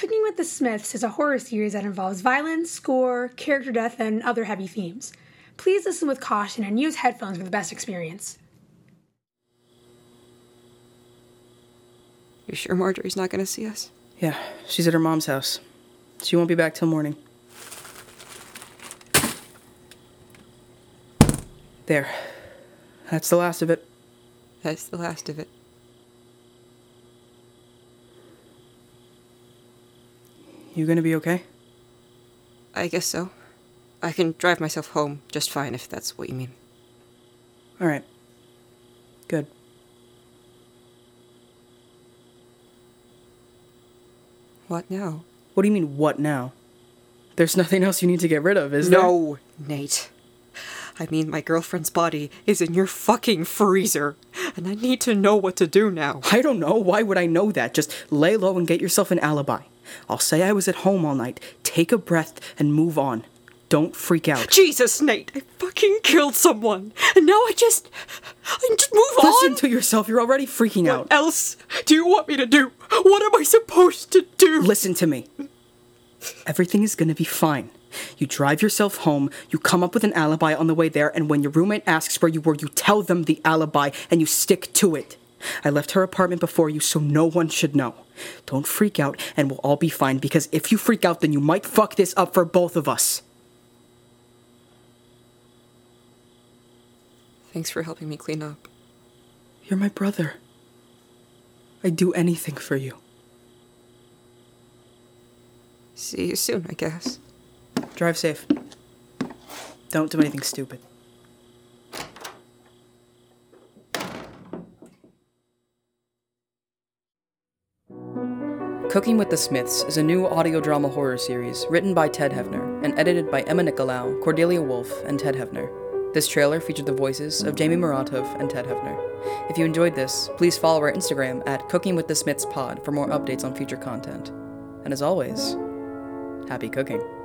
Cooking with the Smiths is a horror series that involves violence, gore, character death, and other heavy themes. Please listen with caution and use headphones for the best experience. You sure Marjorie's not going to see us? Yeah, she's at her mom's house. She won't be back till morning. There. That's the last of it. That's the last of it. You gonna be okay? I guess so. I can drive myself home just fine if that's what you mean. Alright. Good. What now? What do you mean, what now? There's nothing else you need to get rid of, is there? No, Nate. I mean, my girlfriend's body is in your fucking freezer, and I need to know what to do now. I don't know. Why would I know that? Just lay low and get yourself an alibi. I'll say I was at home all night. Take a breath and move on. Don't freak out. Jesus, Nate, I fucking killed someone, and now I just move on. Listen to yourself. You're already freaking out. What else do you want me to do? What am I supposed to do? Listen to me. Everything is gonna be fine. You drive yourself home, you come up with an alibi on the way there, and when your roommate asks where you were, you tell them the alibi, and you stick to it. I left her apartment before you, so no one should know. Don't freak out, and we'll all be fine, because if you freak out, then you might fuck this up for both of us. Thanks for helping me clean up. You're my brother. I'd do anything for you. See you soon, I guess. Drive safe. Don't do anything stupid. Cooking with the Smiths is a new audio drama horror series written by Ted Hefner and edited by Emma Nicolau, Cordelia Wolf, and Ted Hefner. This trailer featured the voices of Jamie Muratov and Ted Hefner. If you enjoyed this, please follow our Instagram at CookingWithTheSmithsPod for more updates on future content. And as always, happy cooking.